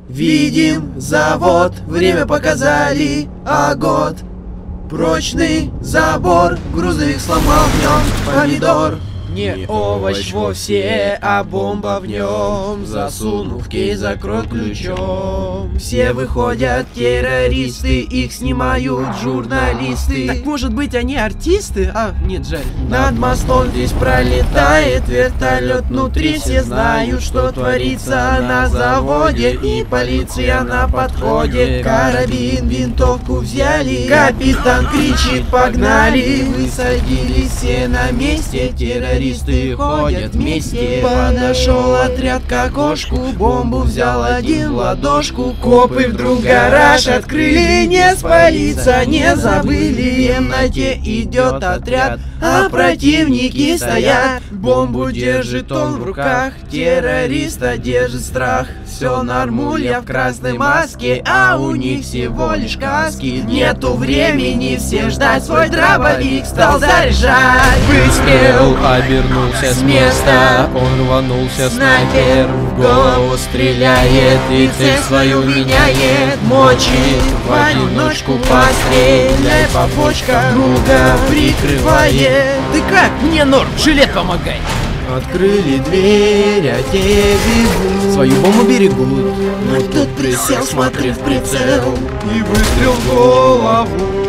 Видим завод, время показали, а год. Прочный забор, грузовик сломал в нем помидор. Не овощ вовсе, а бомба в нем. Засунув кейс, закрой ключом. Все выходят террористы, их снимают журналисты. Так может быть они артисты? А, нет, жаль. Над мостом здесь пролетает вертолет. Внутри все знают, что творится на заводе. И полиция на подходе. Карабин, винтовку взяли. Капитан кричит: погнали. Высадились все на месте. Террористы ходят вместе. Подошел отряд к окошку. Бомбу взял один в ладошку. Копы вдруг гараж открыли. Не спалиться не забыли. В темноте идет отряд, а противники стоят. Бомбу держит он в руках. Террориста держит страх. Все нормуль, в красной маске, а у них всего лишь каски. Нету времени все ждать. Свой дробовик стал заряжать. Выстрел, обернулся с места, он рванулся, снайпер в голову стреляет и цель свою меняет. Мочи в одиночку, постреляй по почкам, друга прикрывает. Ты как? Мне норм, жилет помогай. Открыли дверь, а те бегут. Свою бомбу берегут. Но тут присел, смотрит в прицел, и выстрел в голову.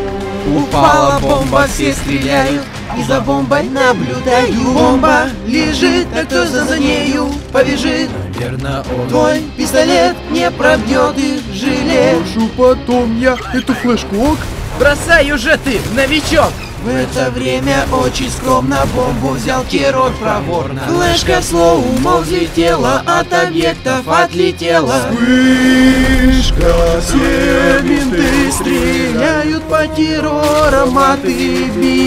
Упала бомба, все стреляют, и за бомбой наблюдаю. Бомба лежит, а кто за нею побежит? Наверно, он. Твой пистолет не пробьет их жилет. Прошу, потом я эту флешку, ок? Бросай уже ты, новичок! В это время очень скромно бомбу взял Кирок проворно. Флешка слоумо взлетела, от объектов отлетела. Вспышка, все менты стреляют по террорам, а ты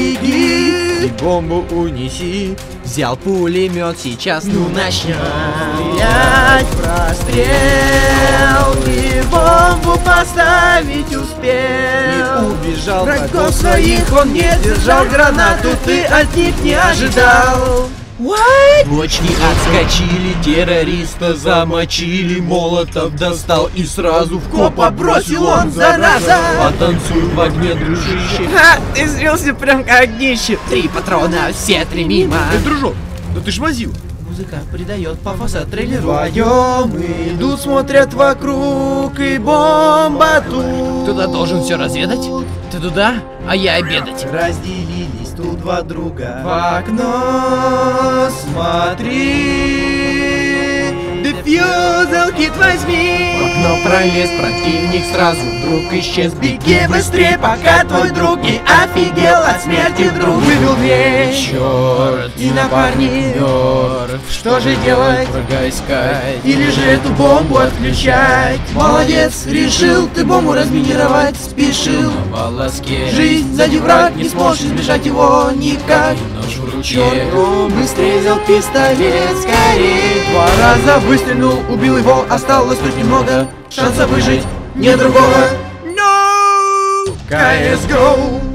беги. И бомбу унеси. Взял пулемет, сейчас начнем Стрелять, прострел, и бомбу поставить успел. и убежал. Врагов своих он не держал, гранату ты от них не ожидал. Бочки отскочили, террориста замочили, Молотов достал и сразу в Копа бросил он, зараза. Потанцуй в огне, дружище. Ха, ты слился прям как огнище. 3 патрона, все 3 мимо. Дружок, да ты ж возил. Музыка придает пафоса трейлеру. Вдвоем идут, смотрят вокруг, и бомба тут. Кто-то должен все разведать. Ты туда, а я обедать. Разделились тут два друга. В окно смотри. Дефьюзел кит возьми. В окно пролез противник, сразу вдруг исчез. Беги быстрее, пока твой друг не офигел от смерти вдруг. Вывел дверь, Черт, и напарник мертв. Что же делать? Врага искать. Или же эту бомбу отключать? Молодец, решил ты бомбу разминировать, спешил. На волоске. Жизнь сзади враг, не сможешь избежать его никак. Нож в руке. Черт, быстрее взял пистолет, скорей. 2 раза выстрелил, убил его, осталось тут немного. Шанса выжить, нет другого. No! CSGO!